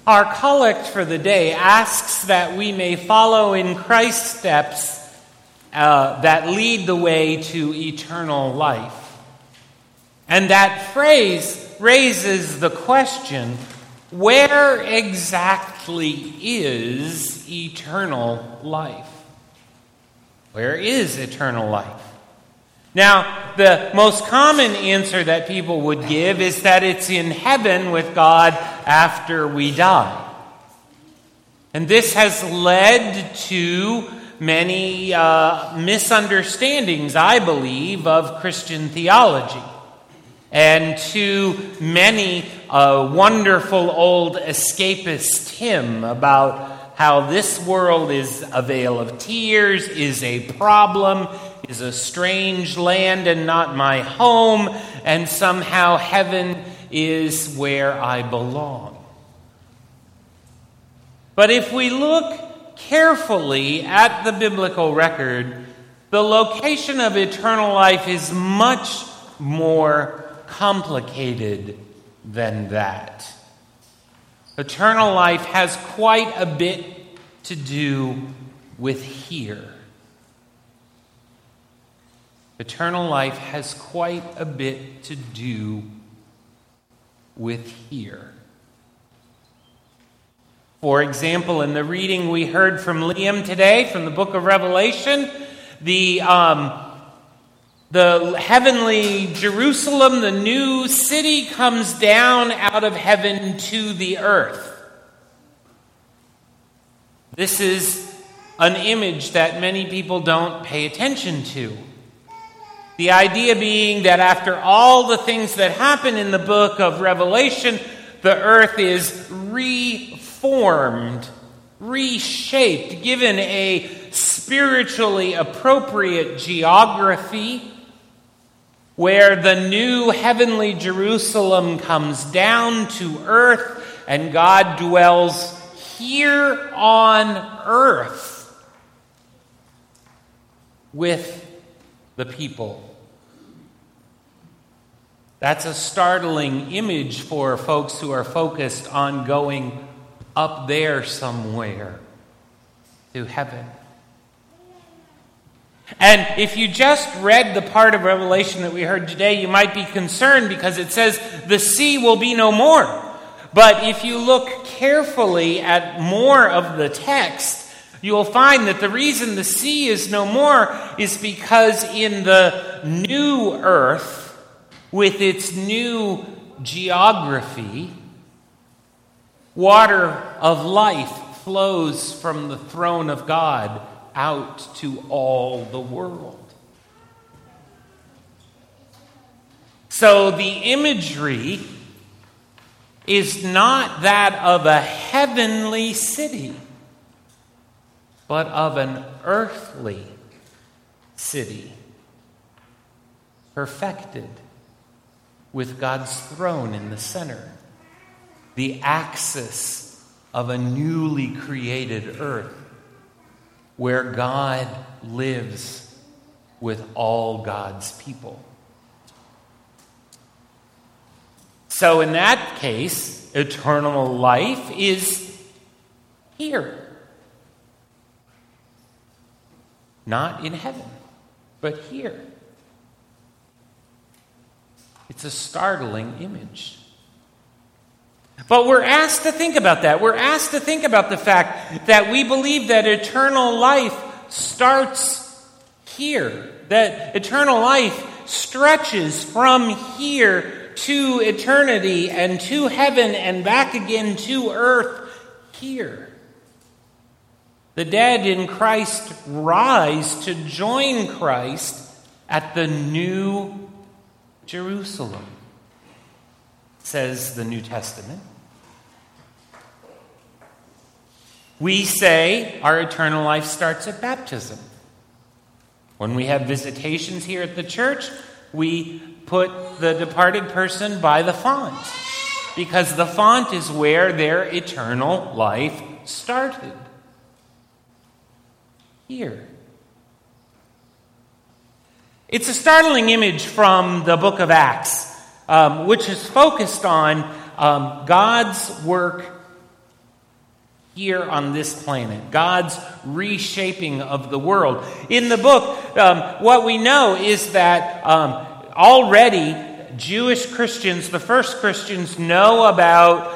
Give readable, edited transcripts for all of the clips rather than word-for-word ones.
Our collect for the day asks that we may follow in Christ's steps that lead the way to eternal life. And that phrase raises the question, where exactly is eternal life? Where is eternal life? Now, the most common answer that people would give is that it's in heaven with God after we die. And this has led to many misunderstandings, I believe, of Christian theology, and to many wonderful old escapist hymn about how this world is a vale of tears, is a problem, is a strange land and not my home, and somehow heaven is where I belong. But if we look carefully at the biblical record, the location of eternal life is much more complicated than that. Eternal life has quite a bit to do with here. Eternal life has quite a bit to do with here. For example, in the reading we heard from Liam today from the book of Revelation, the heavenly Jerusalem, the new city, comes down out of heaven to the earth. This is an image that many people don't pay attention to. The idea being that after all the things that happen in the book of Revelation, the earth is reformed, reshaped, given a spiritually appropriate geography, where the new heavenly Jerusalem comes down to earth and God dwells here on earth with the people. That's a startling image for folks who are focused on going up there somewhere to heaven. And if you just read the part of Revelation that we heard today, you might be concerned because it says the sea will be no more. But if you look carefully at more of the text, you will find that the reason the sea is no more is because in the new earth, with its new geography, water of life flows from the throne of God out to all the world. So the imagery is not that of a heavenly city, but of an earthly city, perfected, with God's throne in the center, the axis of a newly created earth, where God lives with all God's people. So in that case, eternal life is here. Not in heaven, but here. It's a startling image. But we're asked to think about that. We're asked to think about the fact that we believe that eternal life starts here. That eternal life stretches from here to eternity and to heaven and back again to earth here. The dead in Christ rise to join Christ at the new Jerusalem, says the New Testament. We say our eternal life starts at baptism. When we have visitations here at the church, we put the departed person by the font, because the font is where their eternal life started. Here. It's a startling image from the book of Acts, which is focused on God's work here on this planet, God's reshaping of the world. In the book, what we know is that already Jewish Christians, the first Christians, know about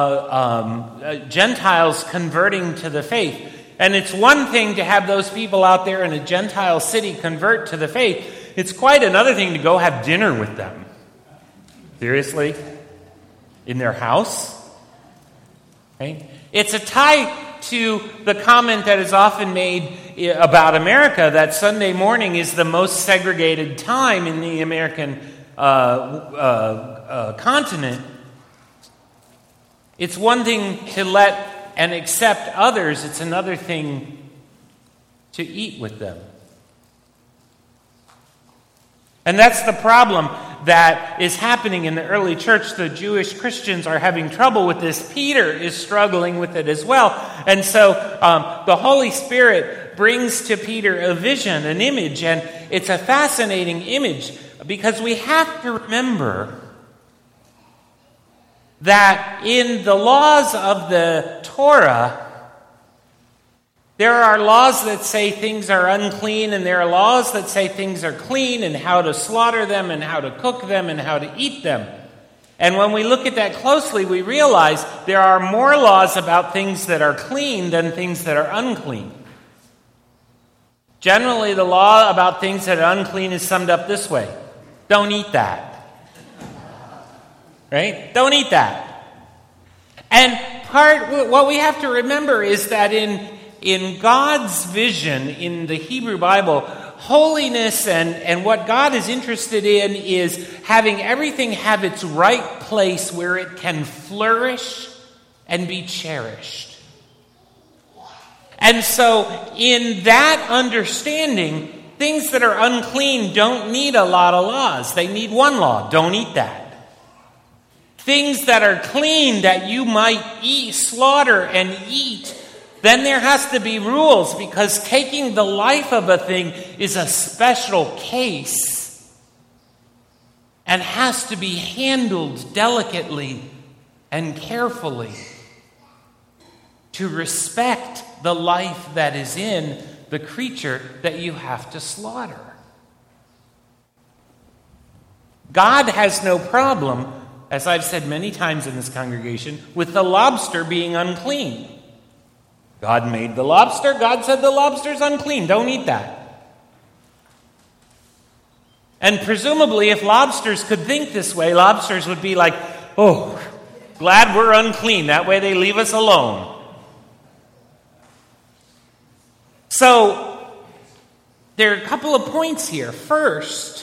Gentiles converting to the faith. And it's one thing to have those people out there in a Gentile city convert to the faith. It's quite another thing to go have dinner with them. Seriously? In their house? Okay? It's a tie to the comment that is often made about America, that Sunday morning is the most segregated time in the American continent. It's one thing to let and accept others. It's another thing to eat with them. And that's the problem that is happening in the early church. The Jewish Christians are having trouble with this. Peter is struggling with it as well. And so the Holy Spirit brings to Peter a vision, an image, and it's a fascinating image because we have to remember that in the laws of the Torah, there are laws that say things are unclean, and there are laws that say things are clean, and how to slaughter them, and how to cook them, and how to eat them. And when we look at that closely, we realize there are more laws about things that are clean than things that are unclean. Generally, the law about things that are unclean is summed up this way: don't eat that. Right? Don't eat that. And what we have to remember is that in God's vision, in the Hebrew Bible, holiness and what God is interested in is having everything have its right place where it can flourish and be cherished. And so in that understanding, things that are unclean don't need a lot of laws. They need one law: don't eat that. Things that are clean that you might eat, slaughter and eat, then there has to be rules, because taking the life of a thing is a special case and has to be handled delicately and carefully to respect the life that is in the creature that you have to slaughter. God has no problem, as I've said many times in this congregation, with the lobster being unclean. God made the lobster. God said the lobster's unclean. Don't eat that. And presumably, if lobsters could think this way, lobsters would be like, oh, glad we're unclean. That way they leave us alone. So, there are a couple of points here. First,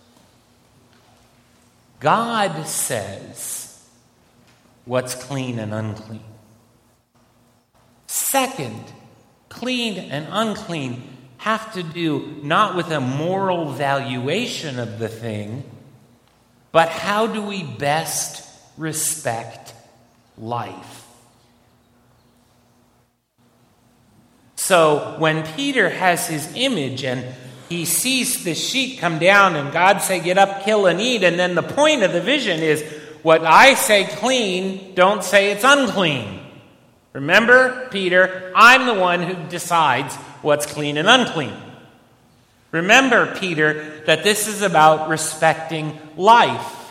God says what's clean and unclean. Second, clean and unclean have to do not with a moral valuation of the thing, but how do we best respect life? So when Peter has his image and he sees the sheet come down and God say, get up, kill, and eat. And then the point of the vision is, what I say clean, don't say it's unclean. Remember, Peter, I'm the one who decides what's clean and unclean. Remember, Peter, that this is about respecting life.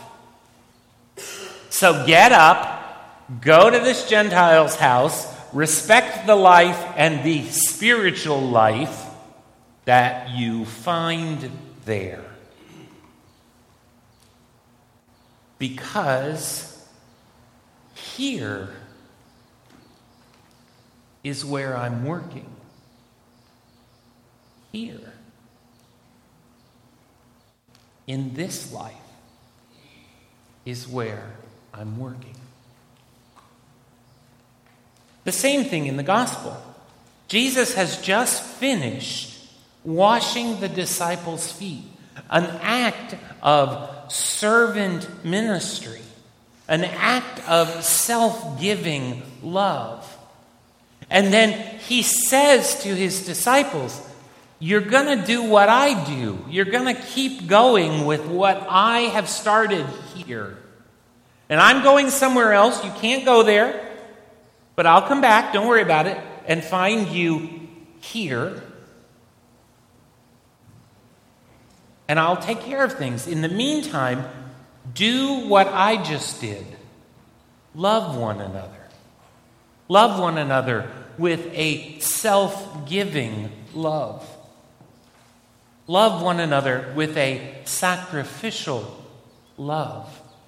So get up, go to this Gentile's house, respect the life and the spiritual life that you find there. Because here is where I'm working. Here. In this life is where I'm working. The same thing in the gospel. Jesus has just finished washing the disciples' feet, an act of servant ministry, an act of self-giving love. And then he says to his disciples, you're going to do what I do. You're going to keep going with what I have started here. And I'm going somewhere else. You can't go there. But I'll come back, don't worry about it, and find you here. And I'll take care of things. In the meantime, do what I just did. Love one another. Love one another with a self-giving love. Love one another with a sacrificial love.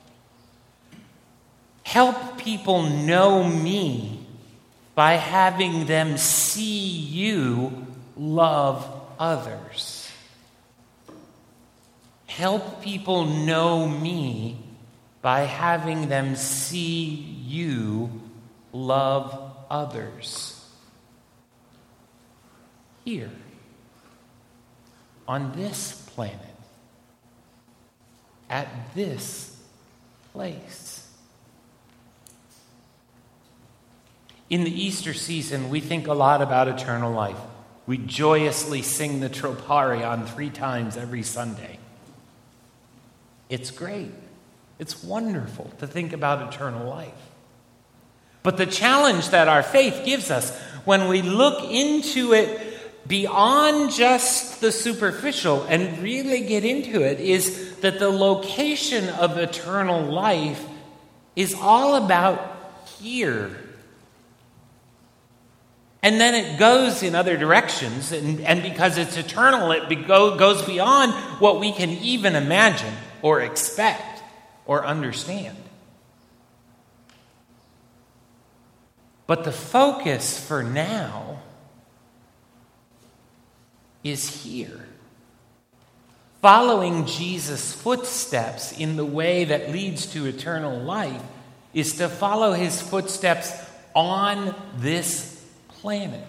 Help people know me by having them see you love others. Help people know me by having them see you love others. Here, on this planet, at this place. In the Easter season, we think a lot about eternal life. We joyously sing the Troparion 3 times every Sunday. It's great. It's wonderful to think about eternal life. But the challenge that our faith gives us when we look into it beyond just the superficial and really get into it is that the location of eternal life is all about here. And then it goes in other directions, and because it's eternal, it goes beyond what we can even imagine or expect or understand. But the focus for now is here. Following Jesus' footsteps in the way that leads to eternal life is to follow his footsteps on this planet.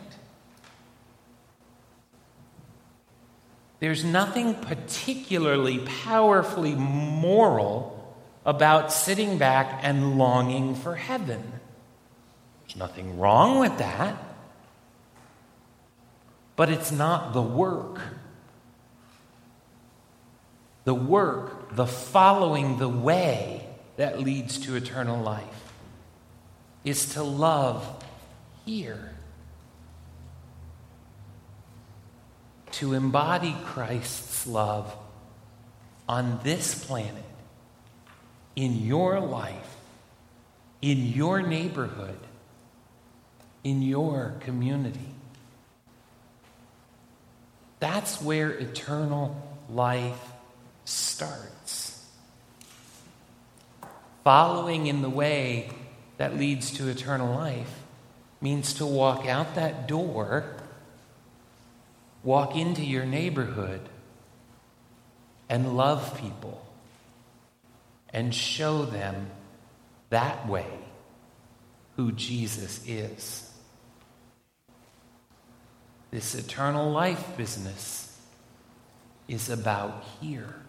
There's nothing particularly powerfully moral about sitting back and longing for heaven. There's nothing wrong with that. But it's not the work. The work, the following the way that leads to eternal life, is to love here. To embody Christ's love on this planet, in your life, in your neighborhood, in your community. That's where eternal life starts. Following in the way that leads to eternal life means to walk out that door, walk into your neighborhood, and love people, and show them that way who Jesus is. This eternal life business is about here.